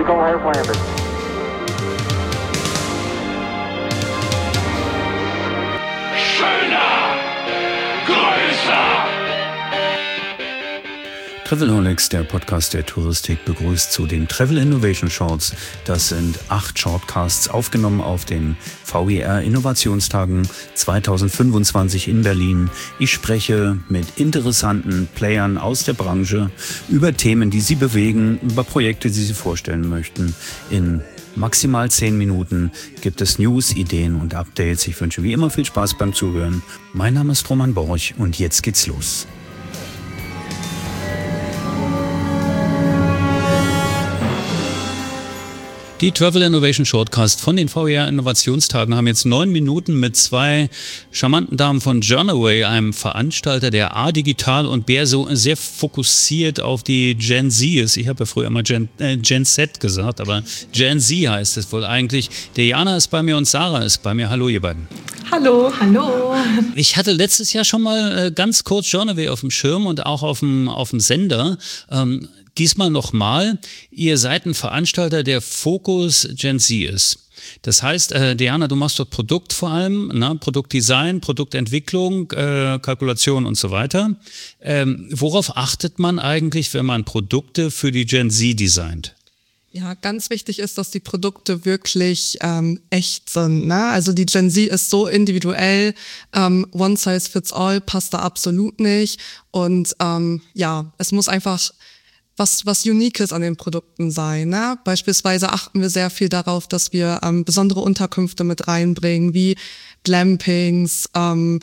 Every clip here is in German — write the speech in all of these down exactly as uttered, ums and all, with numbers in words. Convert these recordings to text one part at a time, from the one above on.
Eagle has landed. Schöner, größer. Travelholics, der Podcast der Touristik, begrüßt zu den Travel Innovation Shorts. Das sind acht Shortcasts, aufgenommen auf den V E R Innovationstagen zweitausendfünfundzwanzig in Berlin. Ich spreche mit interessanten Playern aus der Branche über Themen, die sie bewegen, über Projekte, die sie vorstellen möchten. In maximal zehn Minuten gibt es News, Ideen und Updates. Ich wünsche wie immer viel Spaß beim Zuhören. Mein Name ist Roman Borch und jetzt geht's los. Die Travel Innovation Shortcast von den V E R Innovationstagen haben jetzt neun Minuten mit zwei charmanten Damen von Journaway, einem Veranstalter, der A digital und B so sehr fokussiert auf die Gen Z ist. Ich habe ja früher immer Gen, äh, Gen Z gesagt, aber Gen Z heißt es wohl eigentlich. Diana ist bei mir und Sarah ist bei mir. Hallo ihr beiden. Hallo, hallo. Ich hatte letztes Jahr schon mal äh, ganz kurz Journaway auf dem Schirm und auch auf dem, auf dem Sender. Ähm, Diesmal nochmal, ihr seid ein Veranstalter, der Fokus Gen Z ist. Das heißt, äh, Diana, du machst dort Produkt vor allem, ne? Produktdesign, Produktentwicklung, äh, Kalkulation und so weiter. Ähm, worauf achtet man eigentlich, wenn man Produkte für die Gen Z designt? Ja, ganz wichtig ist, dass die Produkte wirklich ähm, echt sind. Ne? Also die Gen Z ist so individuell, ähm, one size fits all passt da absolut nicht. Und ähm, ja, es muss einfach was was Uniques an den Produkten sein. Ne? Beispielsweise achten wir sehr viel darauf, dass wir ähm, besondere Unterkünfte mit reinbringen, wie Glampings, ähm,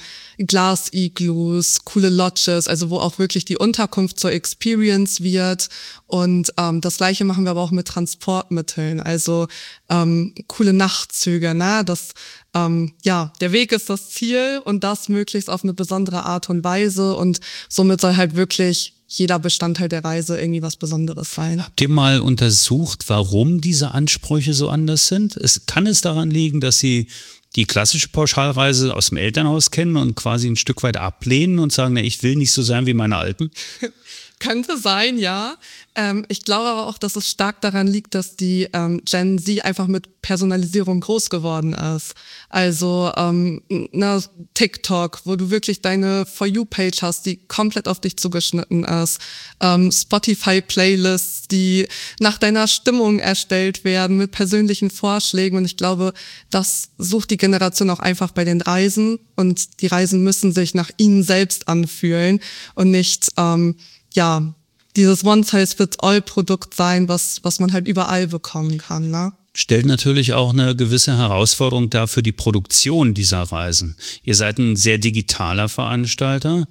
Glas-Igloos, coole Lodges, also wo auch wirklich die Unterkunft zur Experience wird. Und ähm, das Gleiche machen wir aber auch mit Transportmitteln, also ähm, coole Nachtzüge. Ne? Das ähm, ja, der Weg ist das Ziel und das möglichst auf eine besondere Art und Weise und somit soll halt wirklich jeder Bestandteil der Reise irgendwie was Besonderes sein. Habt ihr mal untersucht, warum diese Ansprüche so anders sind? Es, kann es daran liegen, dass sie die klassische Pauschalreise aus dem Elternhaus kennen und quasi ein Stück weit ablehnen und sagen, na, ich will nicht so sein wie meine Alten? Könnte sein, ja. Ähm, ich glaube aber auch, dass es stark daran liegt, dass die ähm, Gen Z einfach mit Personalisierung groß geworden ist. Also ähm, na, TikTok, wo du wirklich deine For You-Page hast, die komplett auf dich zugeschnitten ist. Ähm, Spotify-Playlists, die nach deiner Stimmung erstellt werden mit persönlichen Vorschlägen. Und ich glaube, das sucht die Generation auch einfach bei den Reisen. Und die Reisen müssen sich nach ihnen selbst anfühlen und nicht ähm, ja, dieses One-Size-Fits-All-Produkt sein, was was man halt überall bekommen kann. Ne? Stellt natürlich auch eine gewisse Herausforderung dar für die Produktion dieser Reisen. Ihr seid ein sehr digitaler Veranstalter,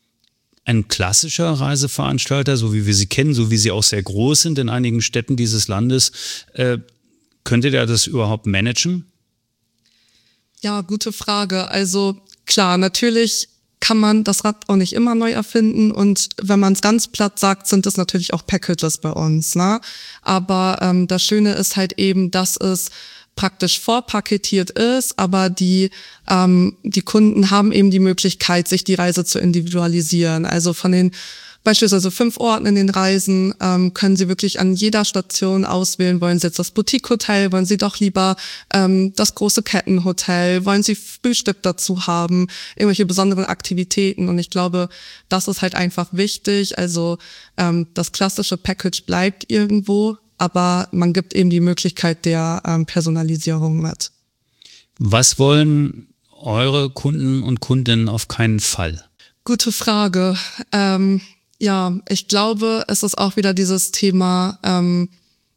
ein klassischer Reiseveranstalter, so wie wir sie kennen, so wie sie auch sehr groß sind in einigen Städten dieses Landes. Äh, könntet ihr das überhaupt managen? Ja, gute Frage. Also klar, natürlich kann man das Rad auch nicht immer neu erfinden und wenn man es ganz platt sagt, sind es natürlich auch Packages bei uns. Ne? Aber ähm, das Schöne ist halt eben, dass es praktisch vorpaketiert ist, aber die ähm, die Kunden haben eben die Möglichkeit, sich die Reise zu individualisieren. Also von den beispielsweise fünf Orten in den Reisen ähm, können Sie wirklich an jeder Station auswählen, wollen Sie jetzt das Boutique-Hotel, wollen Sie doch lieber ähm, das große Kettenhotel, wollen Sie Frühstück dazu haben, irgendwelche besonderen Aktivitäten und ich glaube, das ist halt einfach wichtig, also ähm, das klassische Package bleibt irgendwo, aber man gibt eben die Möglichkeit der ähm, Personalisierung mit. Was wollen eure Kunden und Kundinnen auf keinen Fall? Gute Frage. Ähm, Ja, ich glaube, es ist auch wieder dieses Thema, ähm,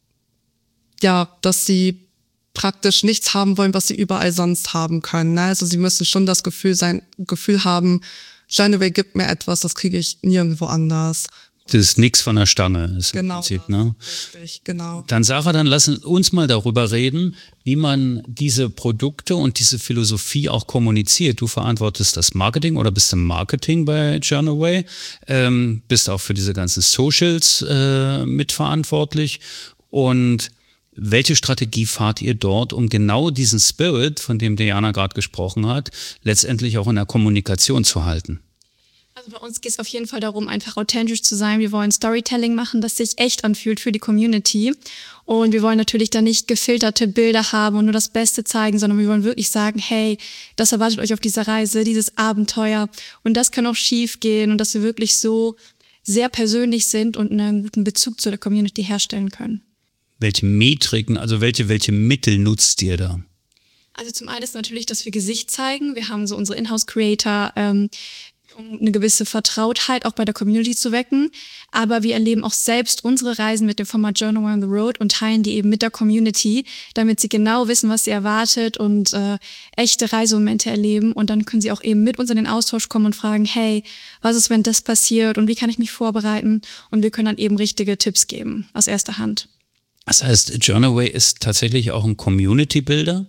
ja, dass sie praktisch nichts haben wollen, was sie überall sonst haben können. Ne? Also sie müssen schon das Gefühl sein, Gefühl haben, Journaway gibt mir etwas, das kriege ich nirgendwo anders. Das ist nichts von der Stange. Ist Genau, im Prinzip, ne? richtig, genau. Dann Sarah, dann lass uns mal darüber reden, wie man diese Produkte und diese Philosophie auch kommuniziert. Du verantwortest das Marketing oder bist im Marketing bei Journaway, ähm, bist auch für diese ganzen Socials äh, mitverantwortlich. Und welche Strategie fahrt ihr dort, um genau diesen Spirit, von dem Diana gerade gesprochen hat, letztendlich auch in der Kommunikation zu halten? Also bei uns geht es auf jeden Fall darum, einfach authentisch zu sein. Wir wollen Storytelling machen, das sich echt anfühlt für die Community. Und wir wollen natürlich da nicht gefilterte Bilder haben und nur das Beste zeigen, sondern wir wollen wirklich sagen, hey, das erwartet euch auf dieser Reise, dieses Abenteuer. Und das kann auch schief gehen und dass wir wirklich so sehr persönlich sind und einen guten Bezug zu der Community herstellen können. Welche Metriken, also welche, welche Mittel nutzt ihr da? Also zum einen ist natürlich, dass wir Gesicht zeigen. Wir haben so unsere Inhouse-Creator, ähm, um eine gewisse Vertrautheit auch bei der Community zu wecken. Aber wir erleben auch selbst unsere Reisen mit dem Format Journal on the Road und teilen die eben mit der Community, damit sie genau wissen, was sie erwartet und äh, echte Reisemomente erleben. Und dann können sie auch eben mit uns in den Austausch kommen und fragen, hey, was ist, wenn das passiert und wie kann ich mich vorbereiten? Und wir können dann eben richtige Tipps geben aus erster Hand. Das heißt, Journaway ist tatsächlich auch ein Community-Builder?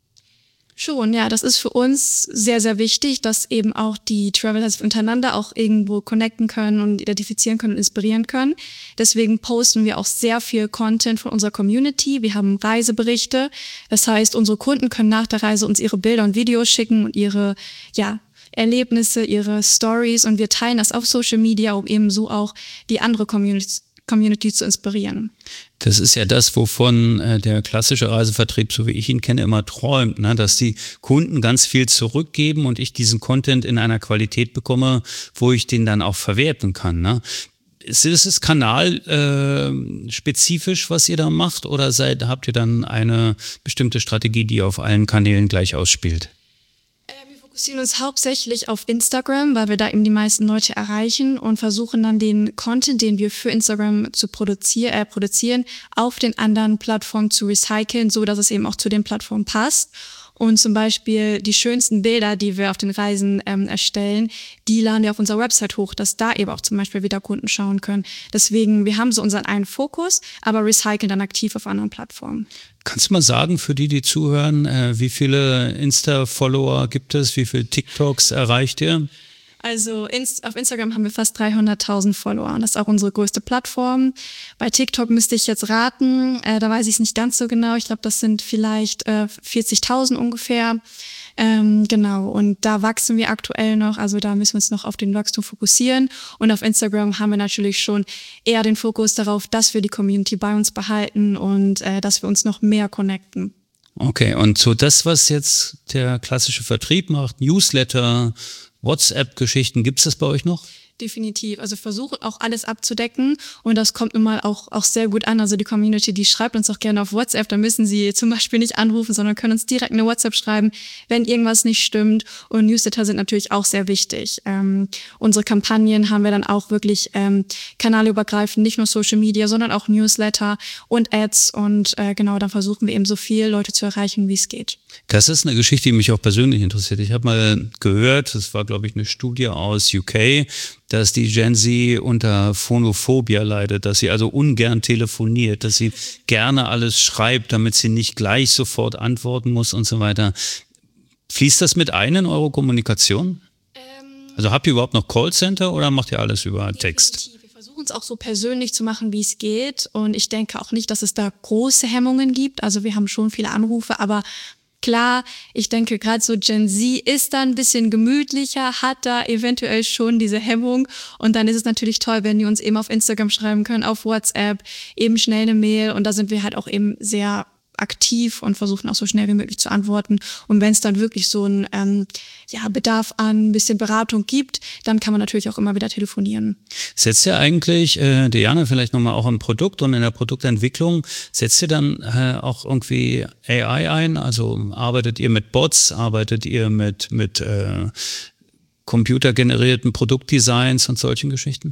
Schon, ja, das ist für uns sehr, sehr wichtig, dass eben auch die Travelers untereinander auch irgendwo connecten können und identifizieren können und inspirieren können. Deswegen posten wir auch sehr viel Content von unserer Community. Wir haben Reiseberichte. Das heißt, unsere Kunden können nach der Reise uns ihre Bilder und Videos schicken und ihre, ja, Erlebnisse, ihre Stories, und wir teilen das auf Social Media, um eben so auch die andere Community Community zu inspirieren. Das ist ja das, wovon äh, der klassische Reisevertrieb, so wie ich ihn kenne, immer träumt, ne? Dass die Kunden ganz viel zurückgeben und ich diesen Content in einer Qualität bekomme, wo ich den dann auch verwerten kann. Ne? Ist es kanalspezifisch, äh, was ihr da macht, oder seid, habt ihr dann eine bestimmte Strategie, die auf allen Kanälen gleich ausspielt? Wir fokussieren uns hauptsächlich auf Instagram, weil wir da eben die meisten Leute erreichen, und versuchen dann den Content, den wir für Instagram zu produzieren, äh, produzieren, auf den anderen Plattformen zu recyceln, so dass es eben auch zu den Plattformen passt. Und zum Beispiel die schönsten Bilder, die wir auf den Reisen ähm, erstellen, die laden wir auf unserer Website hoch, dass da eben auch zum Beispiel wieder Kunden schauen können. Deswegen, wir haben so unseren einen Fokus, aber recyceln dann aktiv auf anderen Plattformen. Kannst du mal sagen, für die, die zuhören, äh, wie viele Insta-Follower gibt es, wie viele TikToks erreicht ihr? Also inst- auf Instagram haben wir fast dreihunderttausend Follower, und das ist auch unsere größte Plattform. Bei TikTok müsste ich jetzt raten, äh, da weiß ich es nicht ganz so genau. Ich glaube, das sind vielleicht äh, vierzigtausend ungefähr. Ähm, genau, und da wachsen wir aktuell noch, also da müssen wir uns noch auf den Wachstum fokussieren. Und auf Instagram haben wir natürlich schon eher den Fokus darauf, dass wir die Community bei uns behalten und äh, dass wir uns noch mehr connecten. Okay, und so das, was jetzt der klassische Vertrieb macht, Newsletter, WhatsApp-Geschichten, gibt es das bei euch noch? Definitiv. Also versuchen auch alles abzudecken, und das kommt nun mal auch, auch sehr gut an. Also die Community, die schreibt uns auch gerne auf WhatsApp, da müssen sie zum Beispiel nicht anrufen, sondern können uns direkt eine WhatsApp schreiben, wenn irgendwas nicht stimmt. Und Newsletter sind natürlich auch sehr wichtig. Ähm, unsere Kampagnen haben wir dann auch wirklich ähm, kanalübergreifend, nicht nur Social Media, sondern auch Newsletter und Ads, und äh, genau, dann versuchen wir eben so viele Leute zu erreichen, wie es geht. Das ist eine Geschichte, die mich auch persönlich interessiert. Ich habe mal gehört, das war, glaube ich, eine Studie aus U K, dass die Gen Z unter Phonophobia leidet, dass sie also ungern telefoniert, dass sie gerne alles schreibt, damit sie nicht gleich sofort antworten muss und so weiter. Fließt das mit ein in eure Kommunikation? Ähm, also habt ihr überhaupt noch Callcenter oder macht ihr alles über Text? Wir versuchen es auch so persönlich zu machen, wie es geht, und ich denke auch nicht, dass es da große Hemmungen gibt. Also wir haben schon viele Anrufe, aber klar, ich denke, gerade so Gen Z ist da ein bisschen gemütlicher, hat da eventuell schon diese Hemmung, und dann ist es natürlich toll, wenn die uns eben auf Instagram schreiben können, auf WhatsApp, eben schnell eine Mail, und da sind wir halt auch eben sehr aktiv und versuchen auch so schnell wie möglich zu antworten. Und wenn es dann wirklich so einen ähm, ja, Bedarf an ein bisschen Beratung gibt, dann kann man natürlich auch immer wieder telefonieren. Setzt ihr eigentlich, äh, Diana, vielleicht nochmal auch im Produkt und in der Produktentwicklung, setzt ihr dann äh, auch irgendwie A I ein? Also arbeitet ihr mit Bots, arbeitet ihr mit, mit äh, computergenerierten Produktdesigns und solchen Geschichten?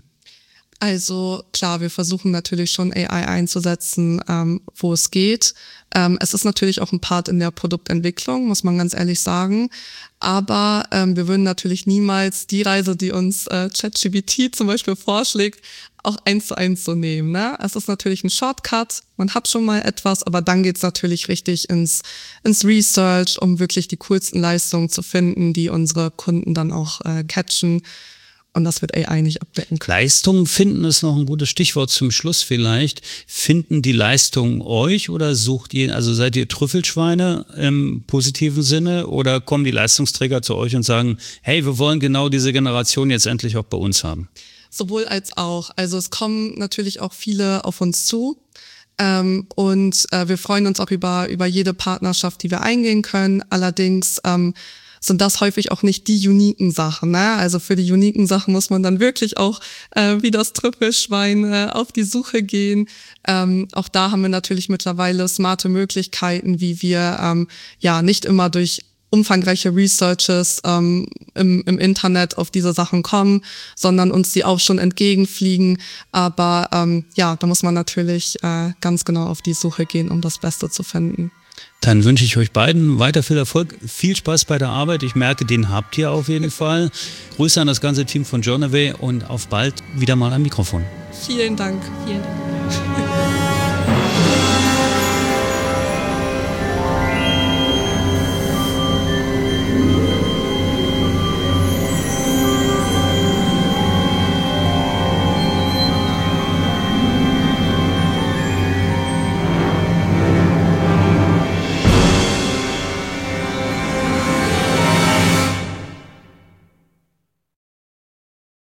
Also klar, wir versuchen natürlich schon A I einzusetzen, ähm, wo es geht. Ähm, es ist natürlich auch ein Part in der Produktentwicklung, muss man ganz ehrlich sagen. Aber ähm, wir würden natürlich niemals die Reise, die uns äh, ChatGPT zum Beispiel vorschlägt, auch eins zu eins so nehmen. Ne? Es ist natürlich ein Shortcut, man hat schon mal etwas, aber dann geht's natürlich richtig ins, ins Research, um wirklich die coolsten Leistungen zu finden, die unsere Kunden dann auch äh, catchen. Und das wird A I nicht abdecken können. Leistung finden ist noch ein gutes Stichwort zum Schluss vielleicht. Finden die Leistungen euch oder sucht ihr, also seid ihr Trüffelschweine im positiven Sinne oder kommen die Leistungsträger zu euch und sagen, hey, wir wollen genau diese Generation jetzt endlich auch bei uns haben? Sowohl als auch. Also es kommen natürlich auch viele auf uns zu. Ähm, und äh, wir freuen uns auch über, über jede Partnerschaft, die wir eingehen können. Allerdings ähm, sind das häufig auch nicht die uniken Sachen. Ne? Also für die uniken Sachen muss man dann wirklich auch äh, wie das Trüffelschwein äh, auf die Suche gehen. Ähm, auch da haben wir natürlich mittlerweile smarte Möglichkeiten, wie wir ähm, ja nicht immer durch umfangreiche Researches ähm, im, im Internet auf diese Sachen kommen, sondern uns die auch schon entgegenfliegen. Aber ähm, ja, da muss man natürlich äh, ganz genau auf die Suche gehen, um das Beste zu finden. Dann wünsche ich euch beiden weiter viel Erfolg, viel Spaß bei der Arbeit. Ich merke, den habt ihr auf jeden Fall. Grüße an das ganze Team von Journaway und auf bald wieder mal am Mikrofon. Vielen Dank. Vielen Dank.